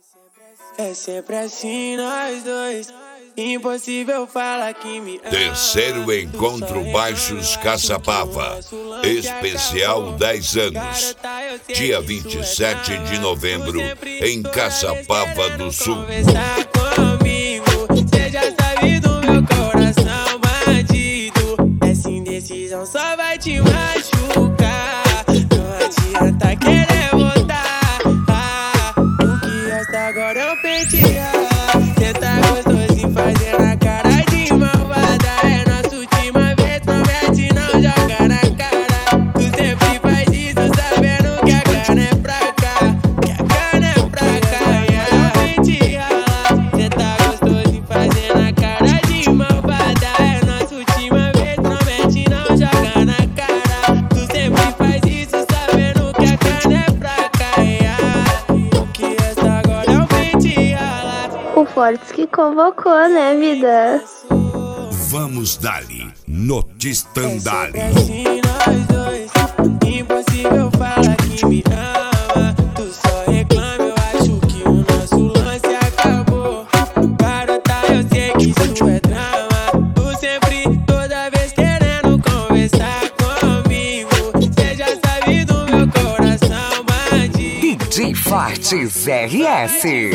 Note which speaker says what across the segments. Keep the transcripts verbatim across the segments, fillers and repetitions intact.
Speaker 1: É sempre assim nós dois. Impossível falar que me ama.
Speaker 2: Terceiro encontro Baixos Caçapava, especial dez anos, dia vinte e sete de novembro, em Caçapava do Sul.
Speaker 1: Conversar comigo, cê já sabe do meu coração bandido. Essa indecisão só vai te machucar. Não adianta querer voltar. Ah, o que resta agora é um pentear. Cê tá gostoso fazer na cara de malvada. É nossa última vez, promete não joga na cara. Tu sempre faz isso sabendo que a cana é pra cá, que a cana é pra cá. E ela vem te ralar. Cê tá gostoso fazer na cara de malvada. É nossa última vez, promete não joga na cara. Tu sempre faz isso sabendo que a cana é pra cá. E ela, o que resta agora é um vem te ralar.
Speaker 3: O Fortes que convocou, né, vida?
Speaker 2: Vamos dali, Notistandali.
Speaker 1: É assim nós dois. Impossível falar que me ama. Tu só reclama, eu acho que o nosso lance acabou. Garota, eu sei que isso é drama. Tu sempre, toda vez querendo conversar comigo. Cê já sabe do meu coração bandido.
Speaker 4: D J Fortes R S.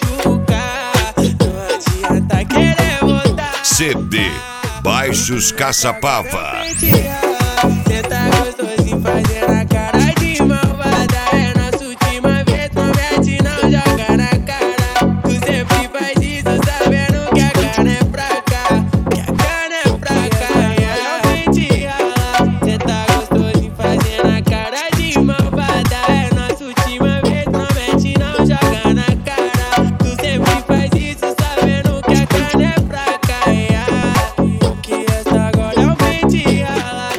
Speaker 1: Não adianta querer voltar.
Speaker 2: C D Baixos Caçapava.
Speaker 1: Cê tá gostoso em fazer na cara de malvada. É nossa última vez, promete não joga na cara. Tu sempre faz isso sabendo que a cana é pra cá, que a cana é pra cá. E ela vem te ralar. Cê tá gostoso em fazer na cara de malvada. É nossa última vez, promete não joga na cara. Tu sempre faz isso sabendo que a cana é pra cá. E ela, o que resta agora é o vem te ralar.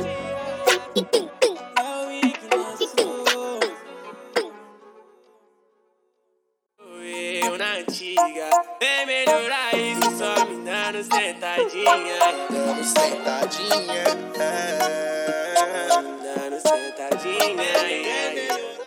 Speaker 1: Eu na antiga, vem melhorar isso, só me dando sentadinha.
Speaker 5: Dando sentadinha, é.
Speaker 1: Dando sentadinha, yeah, yeah.